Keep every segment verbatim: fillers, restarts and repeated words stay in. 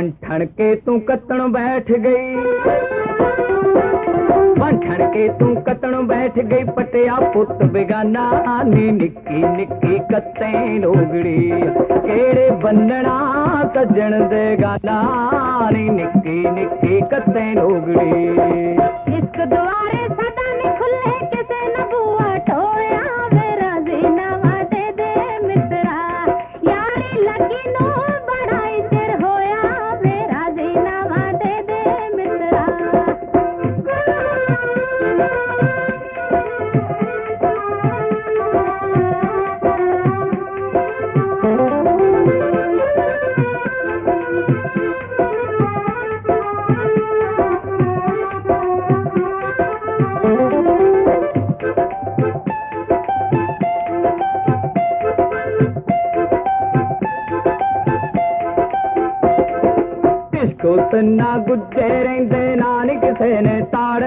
बन ठण के तू कतण बैठ गई, बन ठण के तू कतण बैठ गई, पटिया पुत बेगाना नी निक्की निक्की कत्ते लोगड़ी, केड़े बन्नना सजन दे गाना नी निक्की निक्की कत्ते लोगड़ी। इश्क द्वारे सदा नहीं खुले किसे न बुआ टोया, मेरा जीना दे दे मित्रा, यारी लगी नो बड़ाई चिर होया, मेरा जीना दे दे मित्रा। को तन्ना गुज्जे रेंदे नानी किसे ने ताड़े,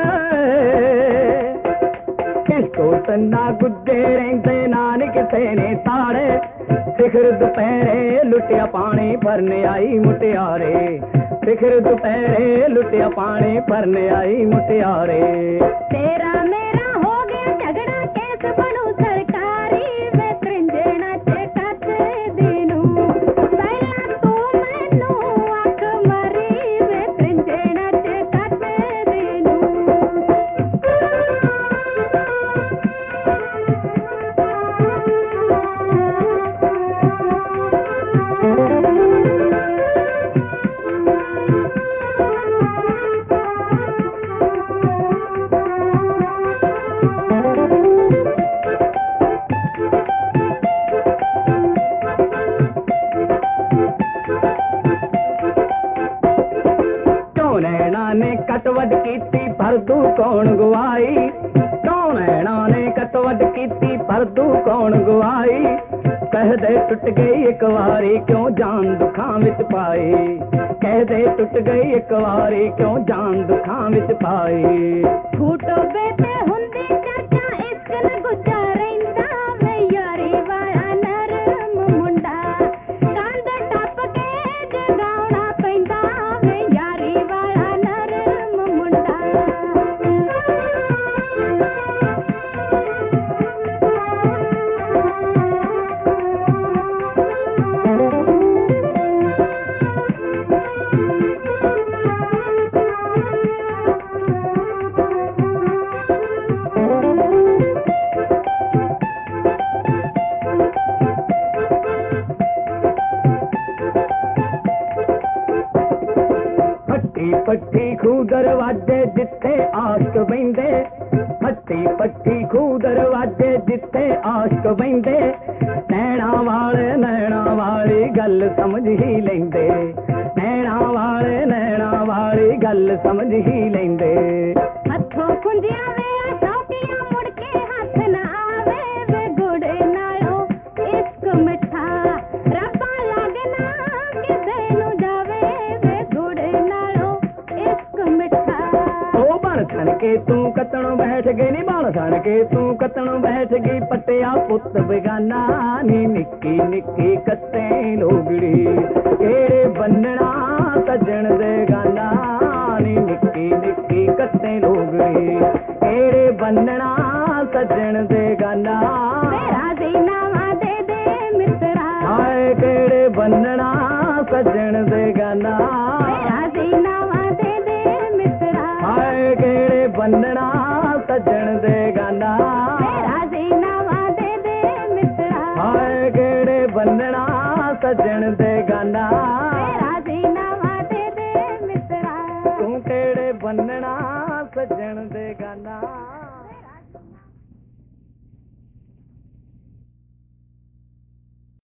किसको तन्ना गुज्जे रेंदे नानी किसे ने ताड़े, सिखर दोपहरे लुटिया पानी भरने आई मुटियारे, सिखर दोपहरे लुटिया पानी भरने आई मुटियारे। तेरा मेरा हो गया झगड़ा केस बनू सरकारी, वे त्रिंजेना चेकत दिनू, पहला तू मैनू अख मरी, वे त्रिंजेना चेकत दिनू। ने कटवट कीती परदू कौन गवाई, कौन ऐना ने कटवट कीती परदू कौन गवाई, कह दे टुट गई एक वारी क्यों जान दुखां विच पाई, कह दे टुट गई एक वारी क्यों जान दुखां विच पाई। फूटो बेटे हुंदी चर्चा इश्क न गुज्जा रहिंदा, वे यारी वाला नरम मुंडा, कंध टप के जगाउणा पैंदा, वे यारी वाला नरम मुंडा। पट्टी खू दरवाजे जिथे आश्क बहिंदे, पट्टी पट्टी खू दरवाजे जिथे आश्क बहिंदे, नैना वाले नैना वाली गल समझ ही लेंदे, नैना वाले नैना वाली गल समझ ही लेंदे। हथों खुंजिया वे शौकिया मुड़ के हाथ ना आवे, वे गुड़ नालो इश्क मिठा, रब्बा लगना किसे नू जावे, वे गुड़ नालो इश्क मिठा। ओ बन ठण के तू कतणों बैठ गई नी, बन ठण के तू कतणों बैठ गई, पटिया पुत बेगाना नी निक्की निक्की कत्ते लोगड़ी, केड़े बन्नना सजन दे गाना नी निक्की निक्की कत्ते लोगड़ी, केड़े बन्नना सजन दे गाना, मेरा जीना दे दे मित्रा, हाय केड़े बन्नना सजन दे गाना, मेरा जीना दे दे मित्रा, हाय केड़े बन्नना